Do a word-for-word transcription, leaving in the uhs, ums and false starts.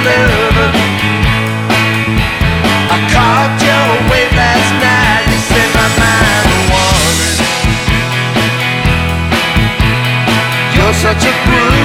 loving. I caught your wave last night. You set my mind wandering. You're such a groove.